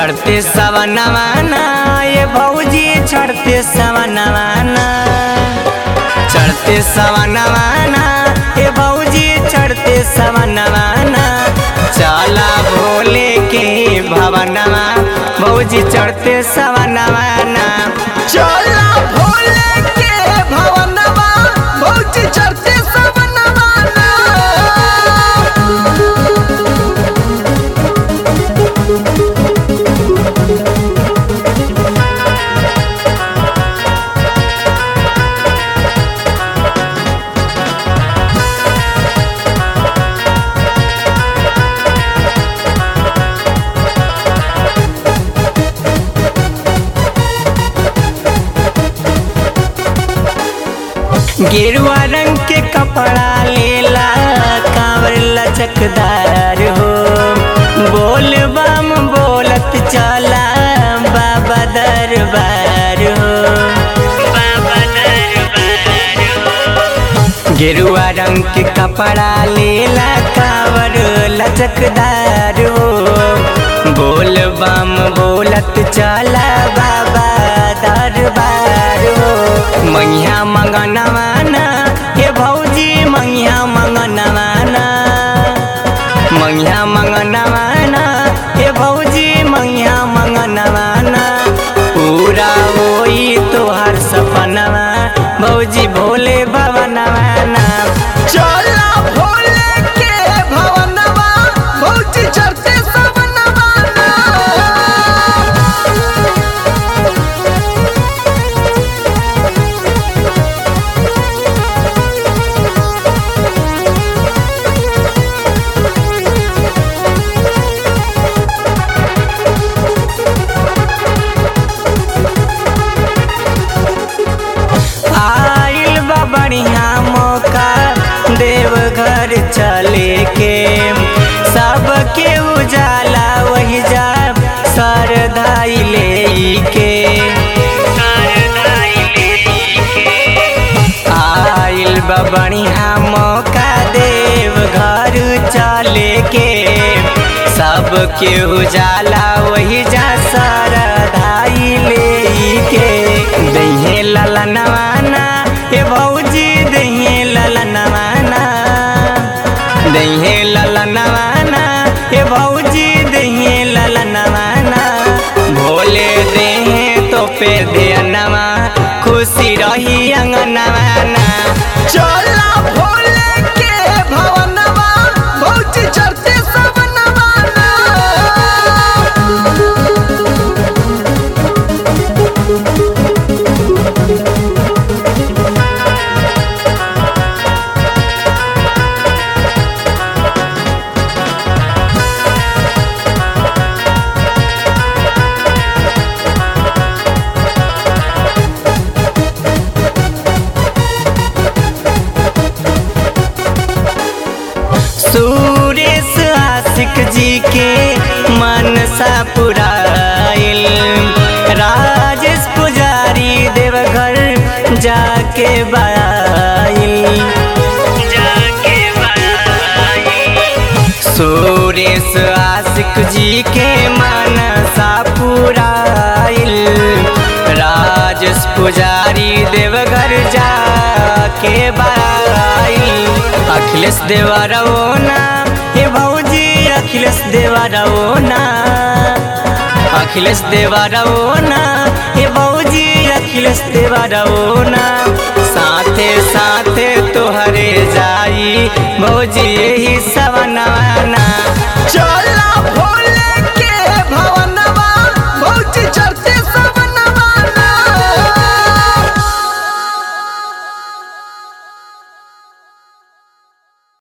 चढ़ते सवनवाना ये भौजी चढ़ते सवनवाना, चढ़ते सवनवाना ये भौजी चढ़ते सवनवाना। चला भोले के भवनवा भौजी चढ़ते सवनवाना, चला भोले के भवनवा भौजी चढ़ते सवनवाना। गेरुआ रंग के कपड़ा लेला कांवर लचकदार हो, बोल बम बोलत चला बाबा दरबार हो, बाबा दरबार हो। गेरुआ रंग के कपड़ा लेला कांवर लचकदार हो, बोल बम बोलत चला बाबा दरबार हो। मैया मंगनवाना हे भौजी मैया मंगनवाना, मैया मंगनवाना हे भौजी मैया मंगनवाना। पूरा होई तोहर सपनवा भौजी भोले भवनवाना। चला भोले के भवनवा भौजी चढ़ते सवनवाना। आइल बा बढ़िया मौका देवघर चले के, सबके उजाला वही जा सरधाई ले के। आइल बा बढ़िया मौका देवघर चले के, सबके उजाला वही जा सरधाई ले के। दहिए ललनवाना हे भौजी दहिए ललनवाना, दहिए ललनवाना हे भौजी दहिए ललनवाना। भोले देहे तो पे ध्यानवा खुशी रही अंगनवाना। चला भोले के भवनवा भौजी चढ़ते सवनवाना। सुरेश आशिक जी के मनसा पुराइल, राजेश पुजारी देवघर जाके बाइल, जाके बाइल। सुरेश आशिक जी के मनसा पुराइल, राजेश पुजारी देवघर जाके बाइल। अखिलेश देवरवोना हे भौजी अखिलेश देवरवोना, अखिलेश देवरवोना हे भौजी अखिलेश देवरवोना। साथे साथे तोहरे जाई भौजी यही सवनवाना।